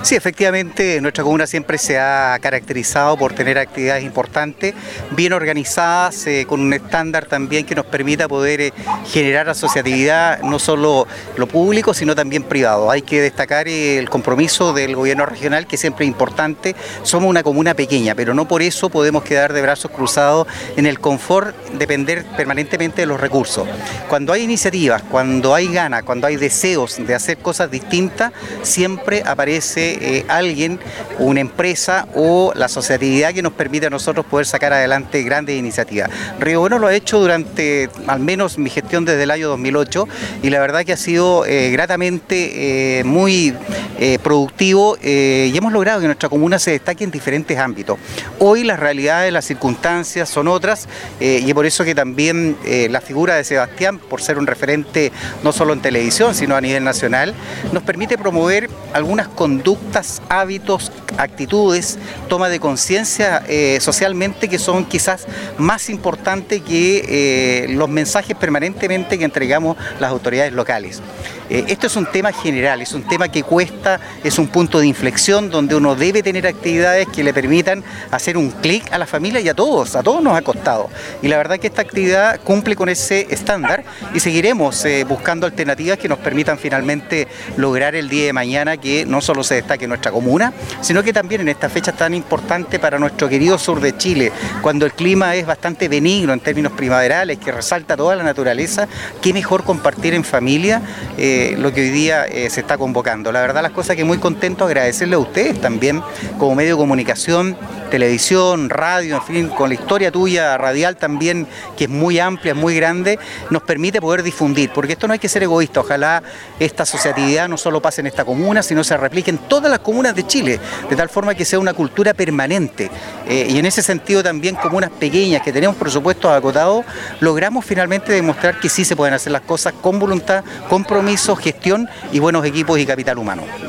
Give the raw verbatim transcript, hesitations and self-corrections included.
Sí, efectivamente, nuestra comuna siempre se ha caracterizado por tener actividades importantes, bien organizadas, eh, con un estándar también que nos permita poder eh, generar asociatividad, no solo lo público, sino también privado. Hay que destacar eh, el compromiso del gobierno regional, que siempre es importante. Somos una comuna pequeña, pero no por eso podemos quedar de brazos cruzados en el confort, depender permanentemente de los recursos. Cuando hay iniciativas, cuando hay ganas, cuando hay deseos de hacer cosas distintas, siempre aparece eh, alguien, una empresa o la asociatividad que nos permite a nosotros poder sacar adelante grandes iniciativas. Río Bueno lo ha hecho durante al menos mi gestión desde el año dos mil ocho y la verdad que ha sido eh, gratamente eh, muy eh, productivo eh, y hemos logrado que nuestra comuna se destaque en diferentes ámbitos. Hoy las realidades, las circunstancias son otras eh, y por eso que también eh, la figura de Sebastián, por ser un referente no solo en televisión sino a nivel nacional, nos permite promover algunas conductas, hábitos, actitudes, toma de conciencia eh, socialmente que son quizás más importantes que eh, los mensajes permanentemente que entregamos las autoridades locales. Eh, esto es un tema general, es un tema que cuesta, es un punto de inflexión donde uno debe tener actividades que le permitan hacer un clic a la familia y a todos, a todos nos ha costado. Y la verdad que esta actividad cumple con ese estándar y seguiremos eh, buscando alternativas que nos permitan finalmente lograr el día de mañana que no solo se destaque nuestra comuna, sino que también en esta fecha tan importante para nuestro querido sur de Chile, cuando el clima es bastante benigno en términos primaverales, que resalta toda la naturaleza, qué mejor compartir en familia eh, lo que hoy día eh, se está convocando. La verdad las cosas que muy contento, agradecerle a ustedes también como medio de comunicación, televisión, radio, en fin, con la historia tuya radial también, que es muy amplia, es muy grande, nos permite poder difundir, porque esto no hay que ser egoísta, ojalá esta asociatividad no solo pase en esta comuna, sino se replique en todas las comunas de Chile, de tal forma que sea una cultura permanente, eh, y en ese sentido también comunas pequeñas que tenemos presupuestos acotados, logramos finalmente demostrar que sí se pueden hacer las cosas con voluntad, compromiso, gestión y buenos equipos y capital humano.